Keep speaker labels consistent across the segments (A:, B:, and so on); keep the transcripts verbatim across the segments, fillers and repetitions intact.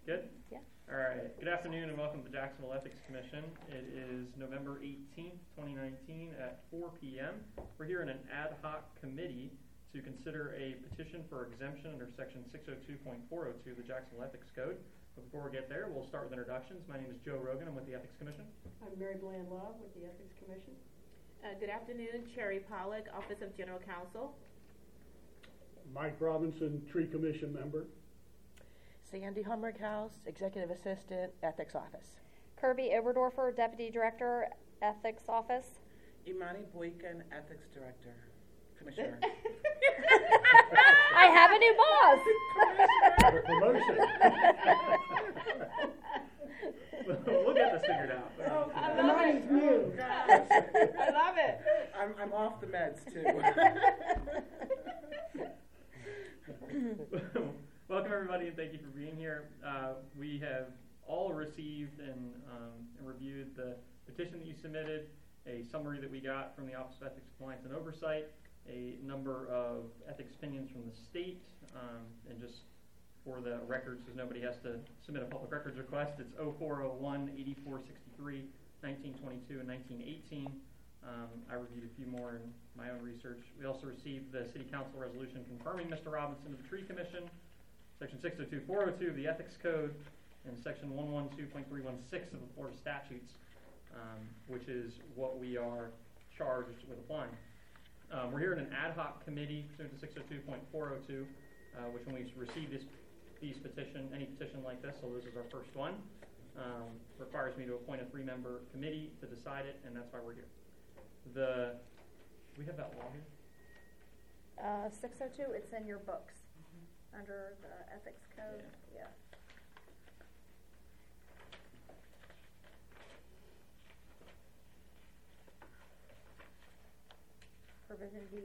A: Good?
B: Yeah.
A: All right. Good afternoon and welcome to the Jacksonville Ethics Commission. It is November eighteenth, twenty nineteen at four p.m. We're here in an ad hoc committee to consider a petition for exemption under section six oh two point four oh two of the Jacksonville Ethics Code. But before we get there, we'll start with introductions. My name is Joe Rogan. I'm with the Ethics Commission.
C: I'm Mary Bland Love with the Ethics Commission.
B: Uh, good afternoon, Cherry Pollock, Office of General Counsel.
D: Mike Robinson, Tree Commission member.
E: Sandy Humrickhouse, Executive Assistant, Ethics Office.
F: Kirby Oberdorfer, Deputy Director, Ethics Office.
G: Imani Boykin, Ethics Director, Commissioner.
F: I have a new boss.
D: A promotion.
A: We'll get this figured out.
B: Oh, I
C: The
B: love
C: money's
B: it.
C: new.
B: I love it.
G: I'm, I'm off the meds, too.
A: Welcome everybody and thank you for being here. Uh, we have all received and, um, and reviewed the petition that you submitted, a summary that we got from the Office of Ethics Compliance and Oversight, a number of ethics opinions from the state, um, and just for the records, because nobody has to submit a public records request, it's oh four oh one, eighty-four sixty-three, nineteen twenty-two, and nineteen eighteen. Um, I reviewed a few more in my own research. We also received the City Council resolution confirming Mister Robinson to the Tree Commission, Section six oh two point four oh two of the Ethics Code, and Section one twelve point three one six of the Florida Statutes, um, which is what we are charged with applying. Um, we're here in an ad hoc committee pursuant to six oh two point four oh two, uh, which when we receive this these petition, any petition like this, so this is our first one, um, requires me to appoint a three-member committee to decide it, and that's why we're here. The do we have that law here?
F: Uh, six oh two, it's in your books mm-hmm. under the Ethics Code. Yeah. yeah. Provision B.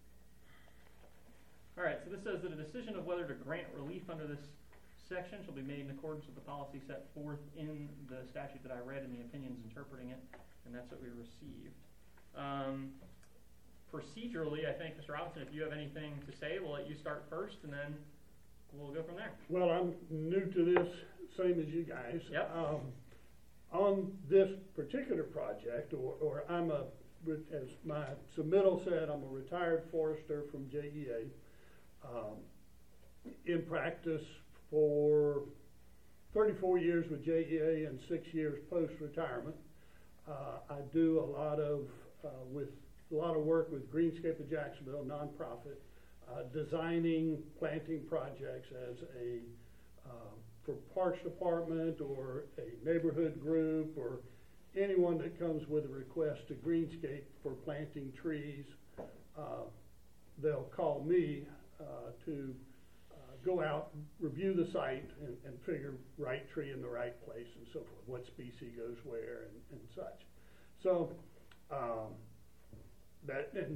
A: All right, so this says that a decision of whether to grant relief under this section shall be made in accordance with the policy set forth in the statute that I read and the opinions interpreting it, and that's what we received. Um, procedurally, I think, Mister Robinson, if you have anything to say, we'll let you start first, and then we'll go from there.
D: Well, I'm new to this, same as you guys.
A: Yep. Um,
D: on this particular project, or, or I'm a, as my submittal said, I'm a retired forester from J E A. Um, in practice for thirty-four years with J E A and six years post-retirement. Uh, I do a lot of uh, with a lot of work with Greenscape of Jacksonville, nonprofit, uh, designing planting projects as a uh, for Parks Department or a neighborhood group or anyone that comes with a request to Greenscape for planting trees. Uh, they'll call me uh, to uh, go out, review the site, and, and figure right tree in the right place and so forth, what species goes where and, and such. So um, that and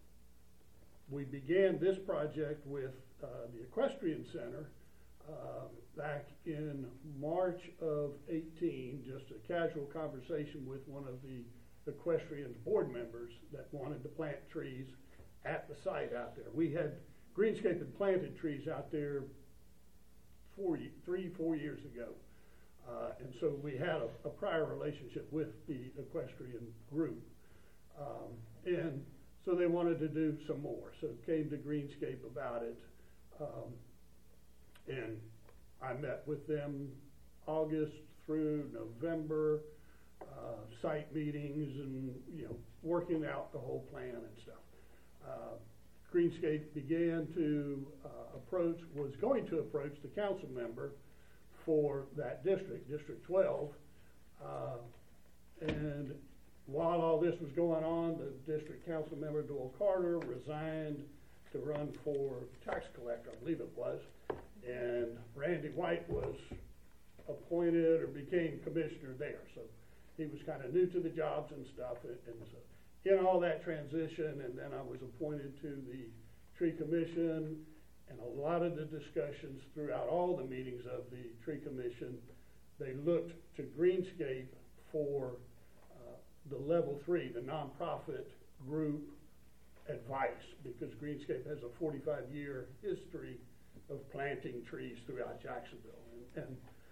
D: we began this project with uh, the Equestrian Center uh, back in March of eighteen, just a casual conversation with one of the equestrian board members that wanted to plant trees at the site out there. We had Greenscape had planted trees out there four, three, four years ago. Uh, and so we had a, a prior relationship with the equestrian group. Um, and so they wanted to do some more. So came to Greenscape about it. Um, and I met with them August through November, uh, site meetings and, you know, working out the whole plan and stuff. Uh, Greenscape began to uh, approach, was going to approach the council member for that district, District twelve. Uh, and while all this was going on, the district council member, Doyle Carter, resigned to run for tax collector, I believe it was. And Randy White was appointed or became commissioner there. So he was kind of new to the jobs and stuff. And, and so in all that transition, and then I was appointed to the Tree Commission, and a lot of the discussions throughout all the meetings of the Tree Commission, they looked to Greenscape for uh, the level three, the nonprofit group advice, because Greenscape has a forty-five year history of planting trees throughout Jacksonville. And, and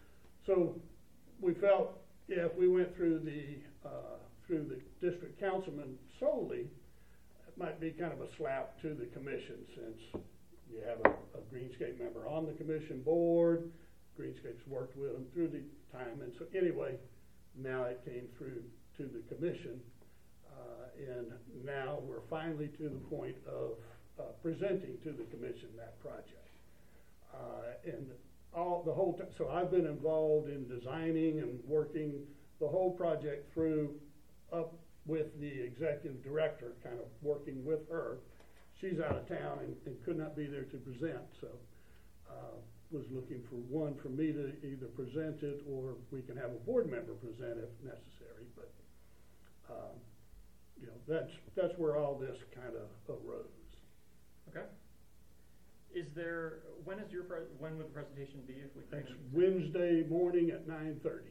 D: So we felt if we went through the, uh, through the district councilman solely, it might be kind of a slap to the commission since you have a, a Greenscape member on the commission board. Greenscape's worked with them through the time, and so anyway, now it came through to the commission, uh, and now we're finally to the point of uh, presenting to the commission that project. Uh, and all the whole time, so I've been involved in designing and working the whole project through up with the executive director, kind of working with her. She's out of town and, and could not be there to present, so uh, was looking for one for me to either present it or we can have a board member present if necessary. But um, you know, that's that's where all this kind of arose.
A: Okay. Is there, when is your, pre- when would the presentation be if we can?
D: Next Wednesday morning at nine thirty.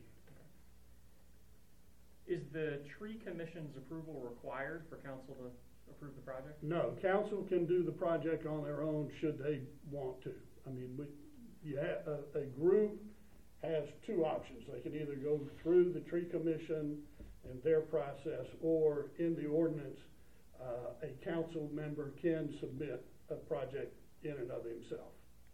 A: Is the tree commission's approval required for council to approve the project?
D: No, council can do the project on their own should they want to. I mean, we, you have, a, a group has two options. They can either go through the tree commission and their process, or in the ordinance, uh, a council member can submit a project in and of himself.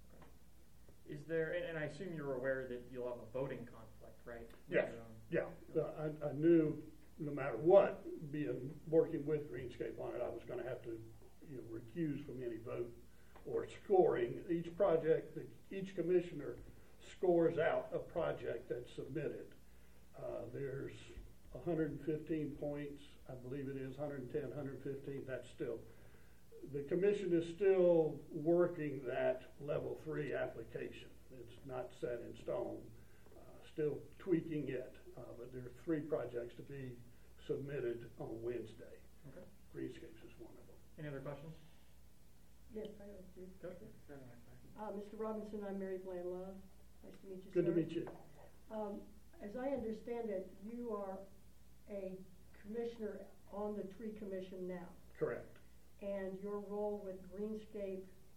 A: Is there, and, and I assume you're aware that you'll have a voting conflict, right?
D: Yes.
A: Um,
D: Yeah, uh, I, I knew no matter what, being, working with Greenscape on it, I was gonna have to, you know, recuse from any vote or scoring. Each project, each commissioner scores out a project that's submitted. Uh, there's one hundred fifteen points, I believe it is, one hundred ten, one hundred fifteen, that's still, the commission is still working that level three application. It's not set in stone, uh, still tweaking it. Uh, but there are three projects to be submitted on Wednesday.
A: Okay.
D: Greenscapes is one of them.
A: Any other questions?
C: Yes, I have a few.
A: Go ahead.
C: Uh, Mister Robinson, I'm Mary Bland Love. Nice to meet you,
D: Good to
C: sir.
D: meet you.
C: Um, as I understand it, you are a commissioner on the tree commission now,
D: Correct.
C: and your role with Greenscape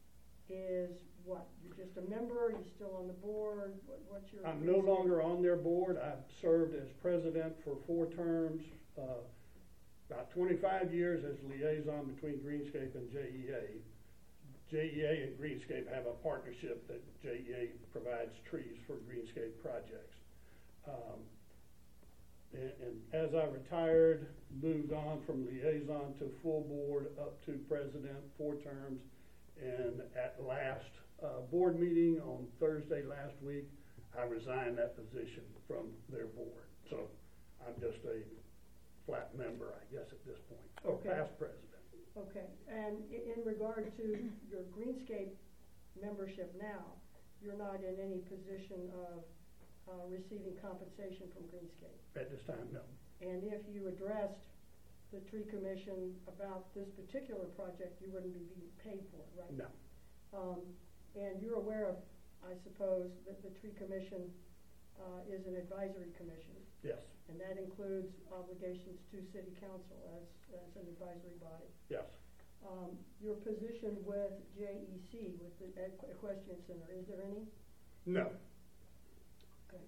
C: is what? You're just a member? You're still on the board? What, what's your?
D: I'm no longer on their board. I've served as president for four terms, uh, about twenty-five years as liaison between Greenscape and J E A. J E A and Greenscape have a partnership that J E A provides trees for Greenscape projects. Um, and, and as I retired, moved on from liaison to full board up to president, four terms, and at last uh, board meeting on Thursday last week, I resigned that position from their board. So I'm just a flat member, I guess, at this point, or
C: Okay.
D: past president.
C: Okay, and i- in regard to your Greenscape membership now, you're not in any position of uh, receiving compensation from Greenscape.
D: At this time, no.
C: And if you addressed the tree commission about this particular project, you wouldn't be being paid for it, right?
D: No.
C: Um, and you're aware of, I suppose, that the tree commission uh, is an advisory commission,
D: Yes.
C: and that includes obligations to city council as, as an advisory body.
D: Yes.
C: Um, your position with J E C, with the Equ- Equestrian Center, is there any?
D: No.
C: Okay.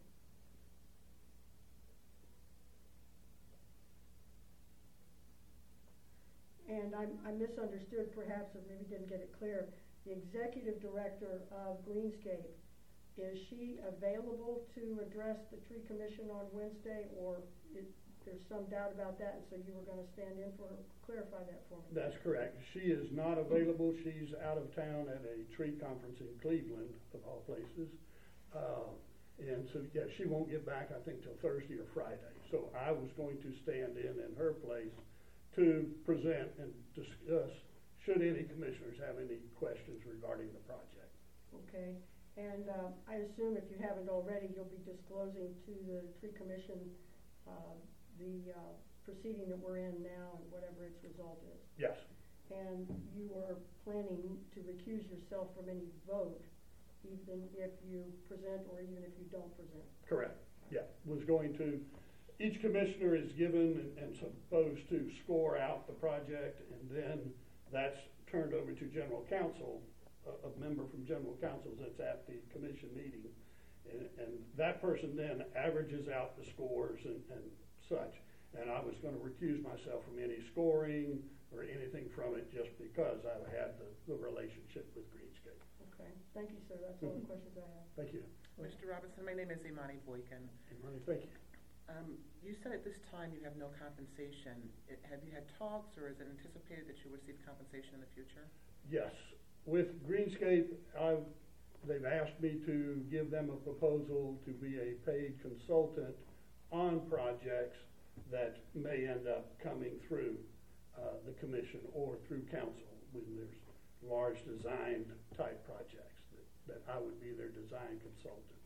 C: And I, I misunderstood perhaps, or maybe didn't get it clear, the executive director of Greenscape, is she available to address the tree commission on Wednesday, or is, there's some doubt about that, and so you were gonna stand in for her? Clarify that for me.
D: That's correct. She is not available. She's out of town at a tree conference in Cleveland, of all places. Uh, and so, yeah, she won't get back, I think, till Thursday or Friday. So I was going to stand in in her place to present and discuss, should any commissioners have any questions regarding the project.
C: Okay, and uh, I assume if you haven't already, you'll be disclosing to the tree commission uh, the uh, proceeding that we're in now and whatever its result is.
D: Yes.
C: And you are planning to recuse yourself from any vote, even if you present or even if you don't present.
D: Correct. Yeah, was going to, each commissioner is given and, and supposed to score out the project, and then that's turned over to general counsel, a, a member from general counsel that's at the commission meeting, And, and that person then averages out the scores and, and such. And I was gonna recuse myself from any scoring or anything from it just because I had the, the relationship with Greenscape.
C: Okay, thank you, sir, that's all the questions I have.
D: Thank you.
G: Mister Robinson, my name is Imani Boykin.
D: Imani, thank you.
G: Um, you said at this time you have no compensation. It, have you had talks, or is it anticipated that you'll receive compensation in the future?
D: Yes, with Greenscape, I've, they've asked me to give them a proposal to be a paid consultant on projects that may end up coming through uh, the commission or through council when there's large design type projects that, that I would be their design consultant.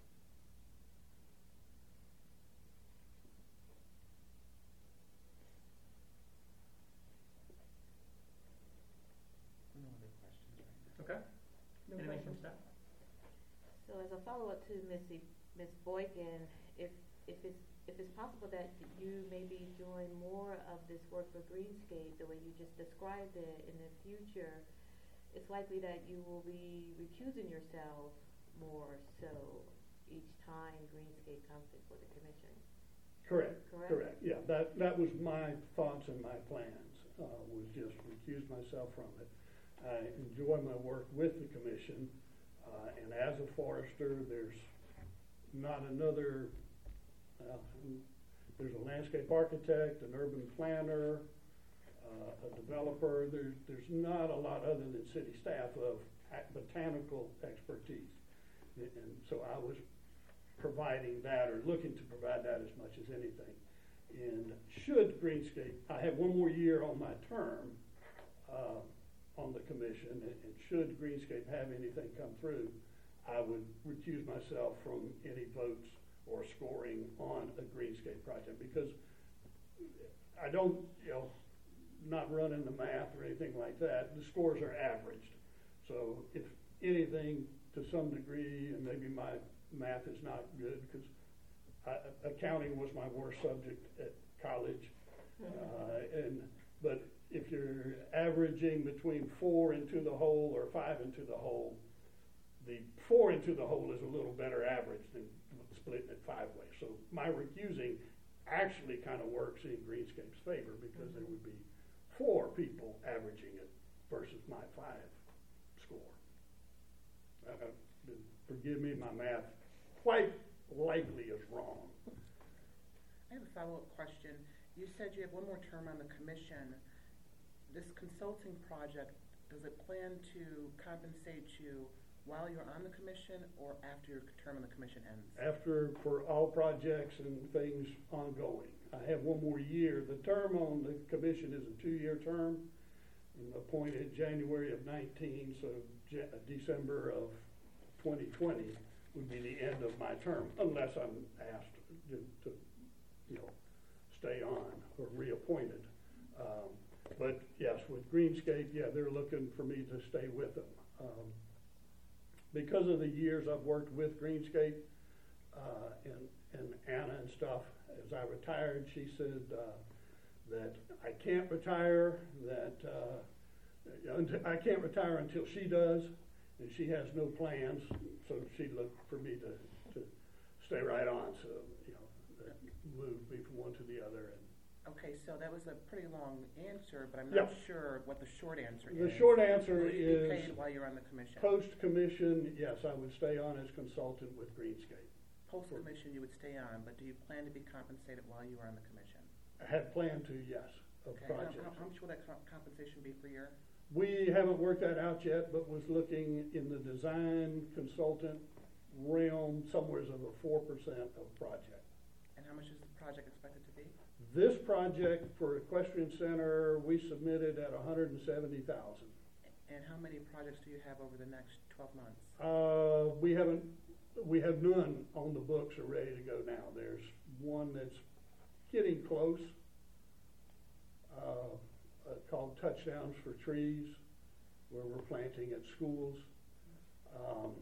G: No other questions right now.
A: Okay.
C: No
A: Anything from
C: questions?
A: staff?
B: So as a follow-up to Missy, Miz Boykin, if, if it's, if it's possible that you may be doing more of this work for Greenscape, the way you just described it in the future, it's likely that you will be recusing yourself more so each time Greenscape comes before the commission.
D: Correct,
B: Correct?
D: correct, yeah, that, that was my thoughts and my plans, uh, was just recuse myself from it. I enjoy my work with the commission, uh, and as a forester, there's not another, uh, there's a landscape architect, an urban planner, uh, a developer, there's, there's not a lot other than city staff of botanical expertise. And and so I was providing that, or looking to provide that as much as anything. And should Greenscape, I have one more year on my term uh, on the commission, and, and should Greenscape have anything come through, I would recuse myself from any votes or scoring on a Greenscape project, because I don't, you know, not running the math or anything like that, the scores are averaged. So if anything, to some degree, and maybe my math is not good, because accounting was my worst subject at college. Uh, and but if you're averaging between four into the hole or five into the hole, the four into the hole is a little better average than splitting it five ways. So my recusing actually kind of works in Greenscape's favor, because there would be four people averaging it versus my five score. Uh, forgive me, my math quite likely is wrong.
G: I have a follow-up question. You said you have one more term on the commission. This consulting project, does it plan to compensate you while you're on the commission or after your term on the commission ends?
D: After, for all projects and things ongoing. I have one more year. The term on the commission is a two-year term. I'm appointed January of nineteen, so Je- December of twenty twenty would be the end of my term, unless I'm asked to, to you know, stay on or reappointed. Um, but yes, with Greenscape, yeah, they're looking for me to stay with them. Um, because of the years I've worked with Greenscape, uh, and, and Anna and stuff, as I retired, she said uh, that I can't retire, that uh, I can't retire until she does, and she has no plans, so she looked for me to, to stay right on, so, you know, that moved me from one to the other. And
G: Okay, so that was a pretty long answer, but I'm not
D: Yep.
G: sure what the short answer
D: The
G: is.
D: short answer
G: Will you be
D: is,
G: paid while you're on the commission?
D: post-commission, yes, I would stay on as consultant with Greenscape.
G: Post-commission, you would stay on, but do you plan to be compensated while you are on the commission?
D: I had planned to, yes, of
G: Okay, how,
D: projects.
G: how- how much will that co- compensation be per year?
D: We haven't worked that out yet, but was looking in the design consultant realm, somewheres of a four percent of project.
G: And how much is the project expected to be?
D: This project for Equestrian Center, we submitted at a hundred and seventy thousand.
G: And how many projects do you have over the next twelve months?
D: Uh, we haven't, we have none on the books or ready to go now. There's one that's getting close, uh, uh, called Touchdowns for Trees, where we're planting at schools. Um,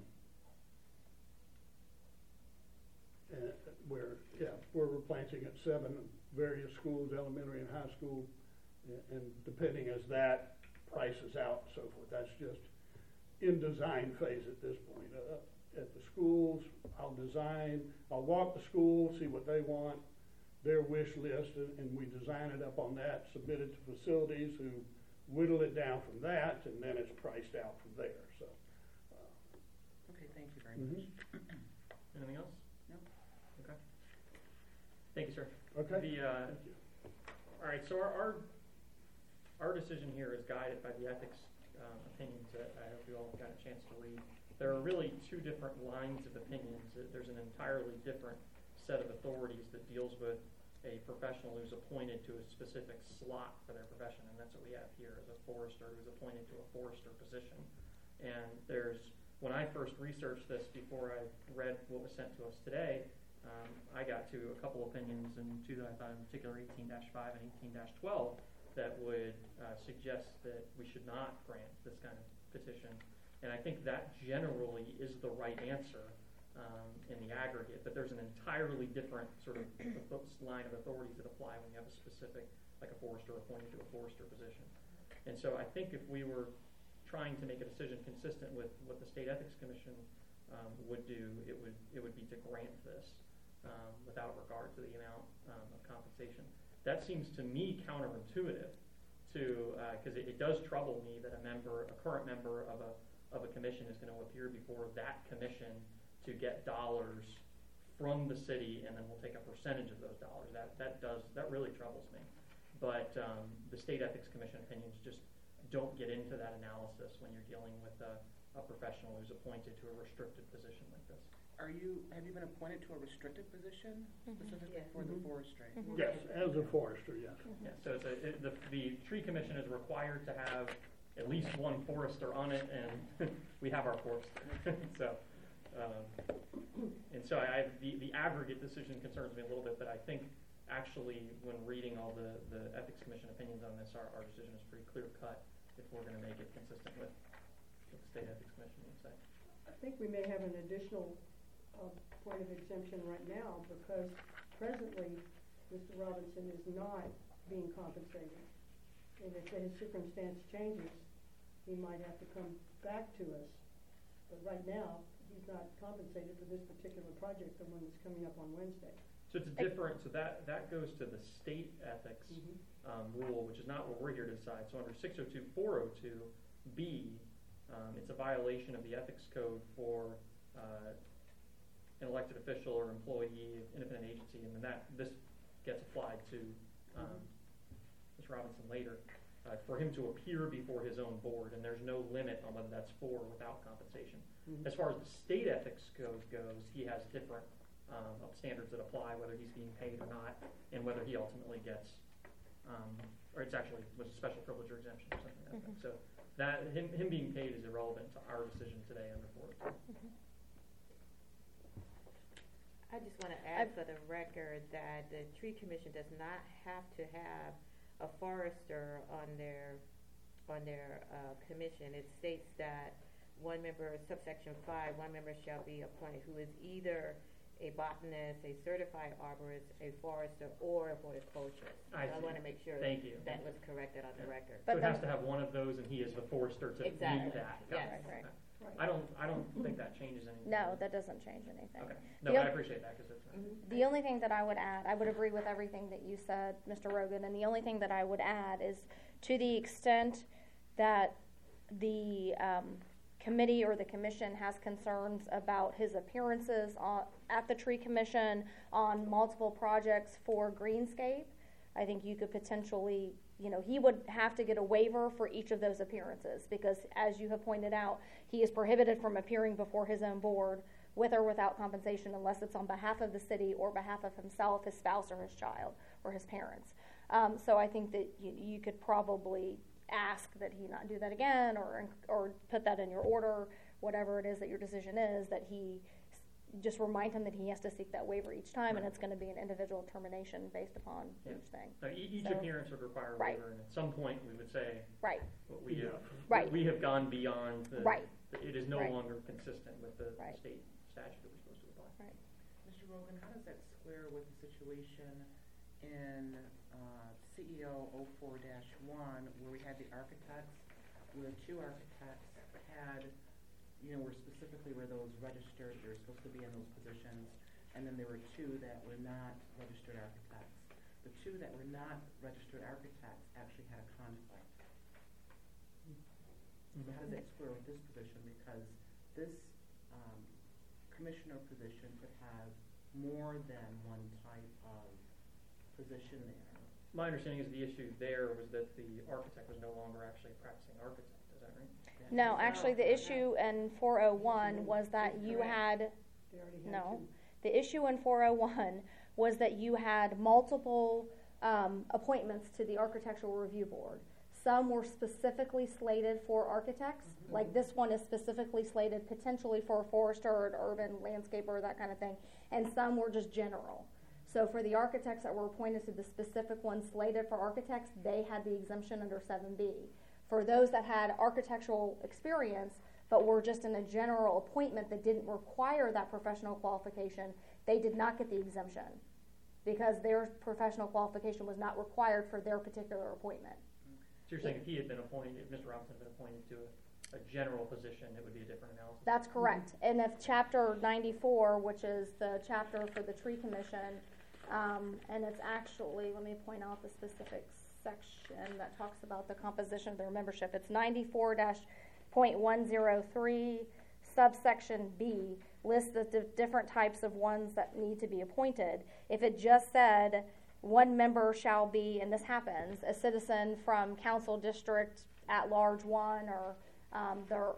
D: and where, yeah, where we're planting at seven various schools, elementary and high school, and, and depending as that prices out and so forth. That's just in design phase at this point. Uh, at the schools, I'll I'll design, I'll walk the school, see what they want, their wish list, and, and we design it up on that, submit it to facilities who whittle it down from that, and then it's priced out from there, so. uh,
G: Okay, thank you very
D: mhm.
G: much.
A: Anything else?
G: No.
A: Okay. Thank you, sir.
D: Okay.
A: The, uh,
D: Thank you.
A: all right, so our, our, our decision here is guided by the ethics um, opinions that I hope you all got a chance to read. There are really two different lines of opinions. There's an entirely different set of authorities that deals with a professional who's appointed to a specific slot for their profession, and that's what we have here as a forester who's appointed to a forester position. And there's, when I first researched this before I read what was sent to us today, um, I got to a couple opinions, and two that I thought in particular, eighteen dash five and eighteen dash twelve, that would uh, suggest that we should not grant this kind of petition. And I think that generally is the right answer um, in the aggregate, but there's an entirely different sort of line of authorities that apply when you have a specific, like a forester appointed to a forester position. And so I think if we were trying to make a decision consistent with what the State Ethics Commission um, would do, it would it would be to grant this um, without regard to the amount um, of compensation. That seems to me counterintuitive to, because uh, it, it does trouble me that a member, a current member of a of a commission is going to appear before that commission to get dollars from the city, and then we'll take a percentage of those dollars. That that does that really troubles me. But um, the State Ethics Commission opinions just don't get into that analysis when you're dealing with a, a professional who's appointed to a restricted position like this.
G: Are you, have you been appointed to a restricted position
F: Mhm.
G: specifically
B: Yeah.
G: for the
D: Mhm.
G: forestry?
F: Mhm.
D: Yes, as a forester, yes.
A: Yeah, so it's a, it, the, the tree commission is required to have at least one forester on it, and we have our forester. so, um, and so I, the, the aggregate decision concerns me a little bit, but I think actually when reading all the, the ethics commission opinions on this, our, our decision is pretty clear cut if we're going to make it consistent with what the state ethics commission would say.
C: I think we may have an additional uh, point of exemption right now because presently Mister Robinson is not being compensated. And if his circumstance changes, he might have to come back to us. But right now, he's not compensated for this particular project, the one that's coming up on Wednesday.
A: So it's a different, so that, that goes to the state ethics
C: Mhm.
A: um, rule, which is not what we're here to decide. So under six oh two four oh two B, um, it's a violation of the ethics code for uh, an elected official or employee of independent agency, and then that this gets applied to um, Mister Robinson later uh, for him to appear before his own board, and there's no limit on whether that's for or without compensation.
C: Mhm.
A: As far as the state ethics code goes, he has different um, standards that apply, whether he's being paid or not, and whether he ultimately gets, um, or it's actually was a special privilege or exemption or something like that.
F: Mhm.
A: So that him him being paid is irrelevant to our decision today under four oh two.
B: I just want to add for the record that the tree commission does not have to have a forester on their, on their, uh, commission. It states that one member, subsection five, one member shall be appointed who is either a botanist, a certified arborist, a forester, or a horticulturist.
A: I
B: So I
A: see.
B: want to make sure
A: Thank you.
B: that was corrected on the
A: Yeah.
B: record.
A: So
F: But
A: it has
F: then-
A: to have one of those, and he is the forester to
B: Exactly.
A: meet that. Got
B: Yes.
A: it.
F: Right, right.
A: Okay.
C: Right.
A: I don't I don't think that changes anything.
F: No, that doesn't change anything.
A: Okay. No,
F: The
A: but I
F: o-
A: appreciate that because it's.
B: Mhm.
F: The only thing that I would add, I would agree with everything that you said, Mister Rogan, and the only thing that I would add is to the extent that the um, committee or the commission has concerns about his appearances on, at the tree commission on multiple projects for Greenscape, I think you could potentially, you know, he would have to get a waiver for each of those appearances because, as you have pointed out, he is prohibited from appearing before his own board with or without compensation unless it's on behalf of the city or behalf of himself, his spouse, or his child, or his parents. Um, so I think that you, you could probably ask that he not do that again, or or put that in your order, whatever it is that your decision is, that he just remind him that he has to seek that waiver each time, and
A: Right.
F: it's going to be an individual determination based upon
A: Yeah.
F: each thing.
A: Now, e- each
F: So-
A: appearance would require a
F: Right.
A: waiver, and at some point we would say
F: Right,
A: well, we have
F: Right.
A: we have gone beyond the.
F: Right.
A: It is no
F: Right.
A: longer consistent with the
F: Right.
A: state statute that we're supposed to apply.
F: right.
G: Mister Rogan, how does that square with the situation in uh, C E O oh four dash one where we had the architects, where two architects had you know, were specifically were those registered, they were supposed to be in those positions, and then there were two that were not registered architects. The two that were not registered architects actually had a conflict. So how does that square with this position? Because this um, commissioner position could have more than one type of position there.
A: My understanding is the issue there was that the architect was no longer actually a practicing architect, is that right?
F: No, actually, the issue in four oh one was that you had,
C: They already had
F: no,
C: two.
F: the issue in four oh one was that you had multiple um, appointments to the Architectural Review Board. Some were specifically slated for architects,
C: Mm-hmm.
F: like this one is specifically slated potentially for a forester or an urban landscaper, that kind of thing, and some were just general. So for the architects that were appointed to the specific ones slated for architects, they had the exemption under seven B. For those that had architectural experience, but were just in a general appointment that didn't require that professional qualification, they did not get the exemption because their professional qualification was not required for their particular appointment.
A: So you're saying if he had been appointed, if Mister Robinson had been appointed to a, a general position, it would be a different analysis?
F: That's correct. And if chapter ninety-four, which is the chapter for the tree commission, um, and it's actually, let me point out the specific section that talks about the composition of their membership. It's ninety-four dash point one zero three subsection B lists the di- different types of ones that need to be appointed. If it just said one member shall be, and this happens, a citizen from council district at large one, or um, their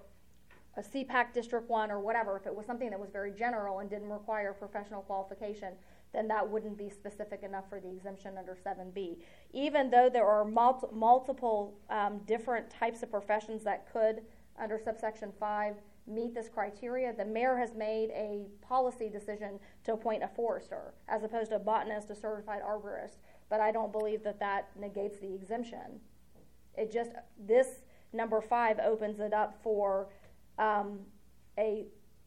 F: a C PAC district one, or whatever, if it was something that was very general and didn't require professional qualification, then that wouldn't be specific enough for the exemption under seven B. Even though there are multi- multiple um, different types of professions that could, under subsection five, meet this criteria, the mayor has made a policy decision to appoint a forester as opposed to a botanist, a certified arborist. But I don't believe that that negates the exemption. It just, this number five opens it up for um, a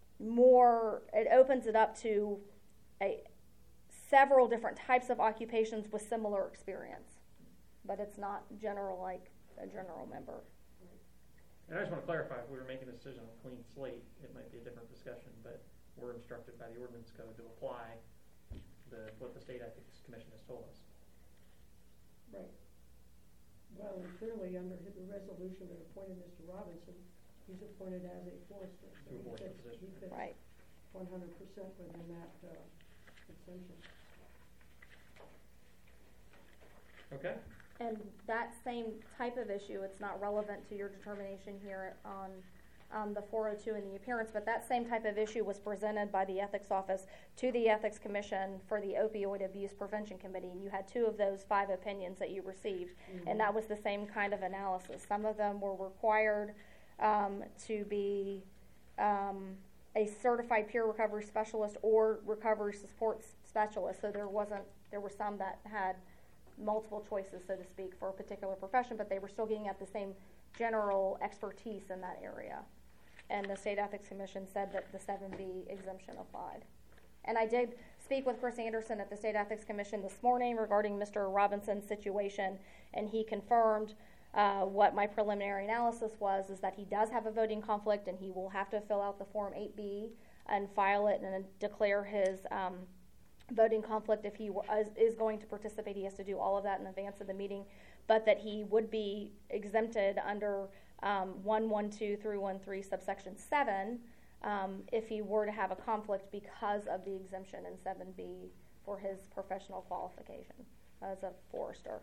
F: more, it opens it up to a several different types of occupations with similar experience. But it's not general like a general member.
A: And I just want to clarify, if we were making a decision on a clean slate, it might be a different discussion, but we're instructed by the ordinance code to apply the, what the State Ethics Commission has told us.
C: Right. Well, and clearly under the resolution that appointed Mister Robinson, he's appointed as a forester. So
A: To a
C: he
A: forester
C: fits-
A: position.
C: He fits
F: Right.
C: one hundred percent within that uh, exemption.
A: Okay?
F: And that same type of issue, it's not relevant to your determination here on um, the four oh two and the appearance, but that same type of issue was presented by the Ethics Office to the Ethics Commission for the Opioid Abuse Prevention Committee, and you had two of those five opinions that you received,
C: Mm-hmm.
F: and that was the same kind of analysis. Some of them were required um, to be um, a certified peer recovery specialist or recovery support specialist, so there wasn't, there were some that had multiple choices, so to speak, for a particular profession, but they were still getting at the same general expertise in that area. And the State Ethics Commission said that the seven B exemption applied. And I did speak with Chris Anderson at the State Ethics Commission this morning regarding Mister Robinson's situation, and he confirmed uh, what my preliminary analysis was, is that he does have a voting conflict, and he will have to fill out the Form eight B and file it and declare his um, voting conflict if he w- is, is going to participate. He has to do all of that in advance of the meeting, but that he would be exempted under um, one twelve through one thirteen subsection seven um, if he were to have a conflict because of the exemption in seven B for his professional qualification as a forester.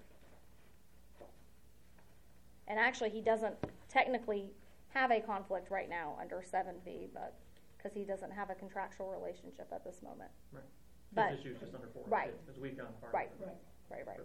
F: And actually, he doesn't technically have a conflict right now under seven B, but because he doesn't have a contractual relationship at this moment.
A: Right.
F: But-
A: This issue is just under four.
F: right.
A: As we've gone part
F: Right.
A: of it.
C: Right.
F: Right, right.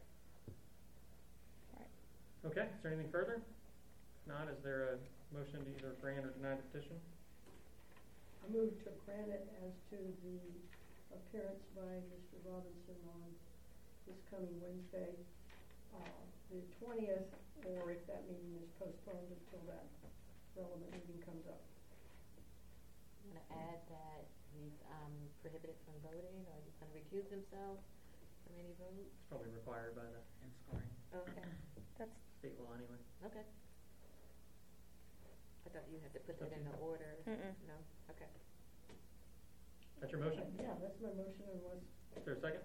A: Okay, is there anything further? If not, is there a motion to either grant or deny the petition?
C: I move to grant it as to the appearance by Mister Robinson on this coming Wednesday, uh, the twentieth, or if that meeting is postponed until that relevant meeting comes up.
B: I'm gonna add that he's, um, prohibited from voting, or he's gonna recuse himself from any vote?
A: It's probably required by the
G: And scoring.
B: Okay,
F: That's
A: state law anyway.
B: okay. I I thought you had to put that in the order.
F: Mm-mm.
B: No? Okay.
A: That's your motion?
C: Yeah, that's my motion unless,
A: Is there a second?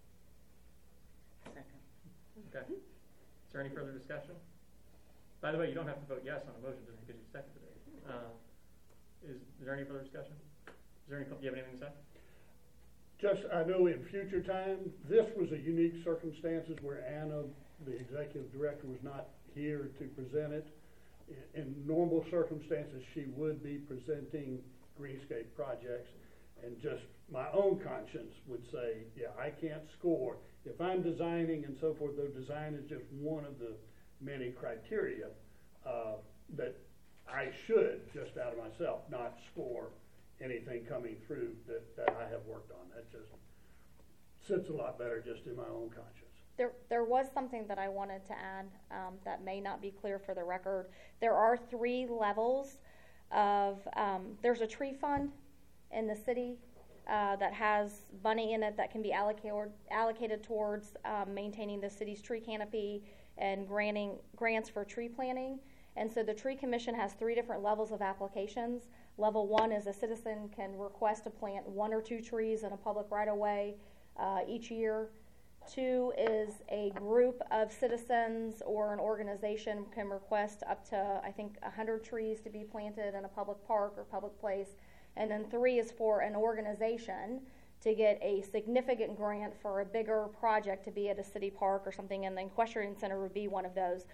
G: Second.
A: Okay. Is there any further discussion? By the way, you don't have to vote yes on a motion just because you seconded it. Uh, is, is there any further discussion? Is there any, do you have anything to say?
D: Just, I know in future time, this was a unique circumstances where Anna, the executive director, was not here to present it. In, in normal circumstances, she would be presenting Greenscape projects, and just my own conscience would say, yeah, I can't score. If I'm designing and so forth, though design is just one of the many criteria uh, that I should, just out of myself, not score anything coming through that, that I have worked on. That just sits a lot better just in my own conscience.
F: There, there was something that I wanted to add um, that may not be clear for the record. There are three levels of, um, there's a tree fund in the city uh, that has money in it that can be allocated, allocated towards um, maintaining the city's tree canopy and granting grants for tree planting. And so the Tree Commission has three different levels of applications. Level one is a citizen can request to plant one or two trees in a public right-of-way uh, each year. Two is a group of citizens or an organization can request up to, I think, one hundred trees to be planted in a public park or public place. And then three is for an organization to get a significant grant for a bigger project to be at a city park or something, and the equestrian center would be one of those.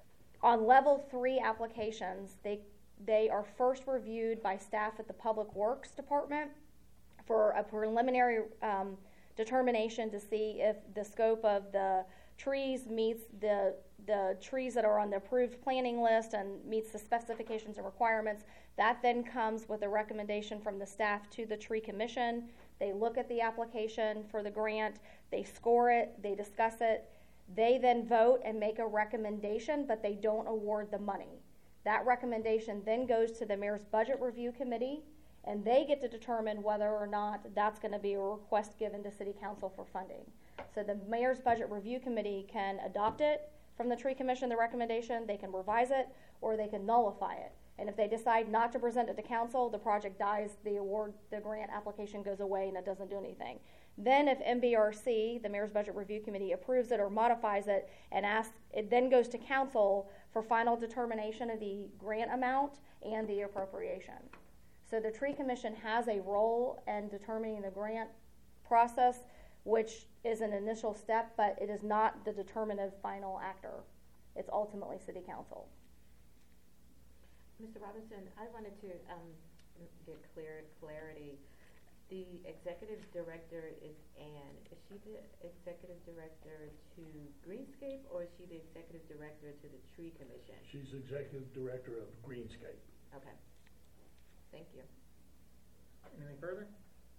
F: On level three applications, they they are first reviewed by staff at the Public Works Department for a preliminary um, determination to see if the scope of the trees meets the the trees that are on the approved planning list and meets the specifications and requirements. That then comes with a recommendation from the staff to the Tree Commission. They look at the application for the grant, they score it, they discuss it. They then vote and make a recommendation, but they don't award the money. That recommendation then goes to the Mayor's Budget Review Committee, and they get to determine whether or not that's going to be a request given to City Council for funding. So the Mayor's Budget Review Committee can adopt it from the Tree Commission, the recommendation, they can revise it, or they can nullify it. And if they decide not to present it to council, the project dies, the award, the grant application goes away, and it doesn't do anything. Then if M B R C, the Mayor's Budget Review Committee, approves it or modifies it and asks, it then goes to council for final determination of the grant amount and the appropriation. So the Tree Commission has a role in determining the grant process, which is an initial step, but it is not the determinative final actor. It's ultimately City Council.
B: Mister Robinson, I wanted to um, get clear clarity. The executive director is Ann. Is she the executive director to Greenscape, or is she the executive director to the Tree Commission?
D: She's executive director of Greenscape.
B: Okay. Thank you.
A: Anything further?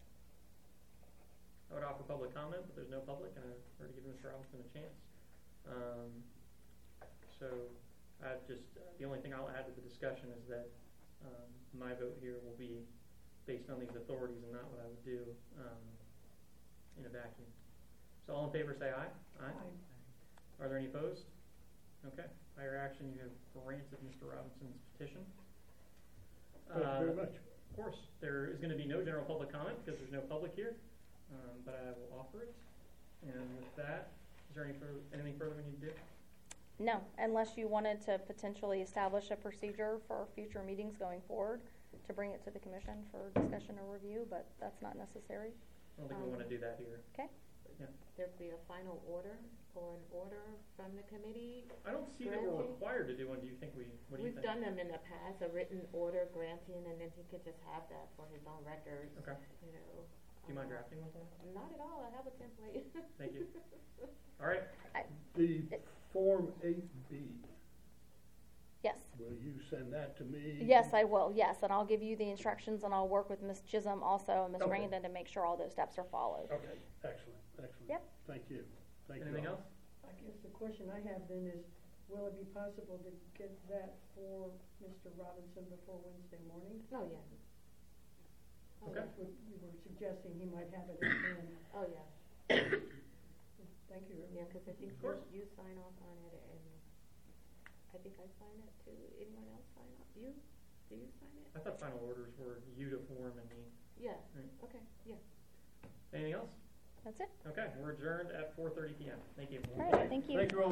A: I would offer public comment, but there's no public, and I've already given Mister Robinson a chance. Um, so I just, uh, the only thing I'll add to the discussion is that um, my vote here will be based on these authorities and not what I would do um, in a vacuum. So all in favor say aye. Aye.
C: Aye.
A: Are there any opposed? Okay. By your action, you have granted Mister Robinson's petition.
D: Thank you very much.
A: Of course, there is going to be no general public comment because there's no public here, um, but I will offer it. And with that, is there any further, anything further we need to do?
F: No, unless you wanted to potentially establish a procedure for future meetings going forward to bring it to the commission for discussion or review, but that's not necessary.
A: I don't think
B: Um,
A: we want to do that here.
F: Okay.
A: Yeah.
B: There'll be a final order or an order from the committee?
A: I don't see that we're
B: Granting?
A: required to do one. Do you think we, what do you
B: We've
A: think?
B: done them in the past, a written order granting, and then he could just have that for his own records.
A: Okay.
B: You know.
A: Do you mind
B: um,
A: drafting one for us?
B: Not at all, I have a template.
A: Thank you. All right.
D: The Form eight B,
F: Yes.
D: will you send that to me?
F: Yes, I will. Yes, and I'll give you the instructions, and I'll work with Miz Chisholm also and Miz
D: Okay.
F: Randon to make sure all those steps are followed.
D: Okay, excellent, excellent.
F: Yep.
D: Thank you. Thank you.
A: Anything
D: all.
A: else?
C: I guess the question I have then is, will it be possible to get that for Mister Robinson before Wednesday morning?
B: Oh, yeah. Oh,
A: Okay.
C: That's what you were suggesting, he might have it in hand.
B: Oh, yeah.
C: Thank you.
B: Yeah, because I think
A: Of course.
B: you, you sign off on it, and I think I sign it too. Anyone else sign off? You? Do you sign it?
A: I thought final orders were you to form and me.
B: Yeah,
A: Right.
B: okay, yeah.
A: Anything else?
F: That's it.
A: Okay, we're adjourned at four thirty P M. Thank you.
F: All right, thank you.
D: Thank you all.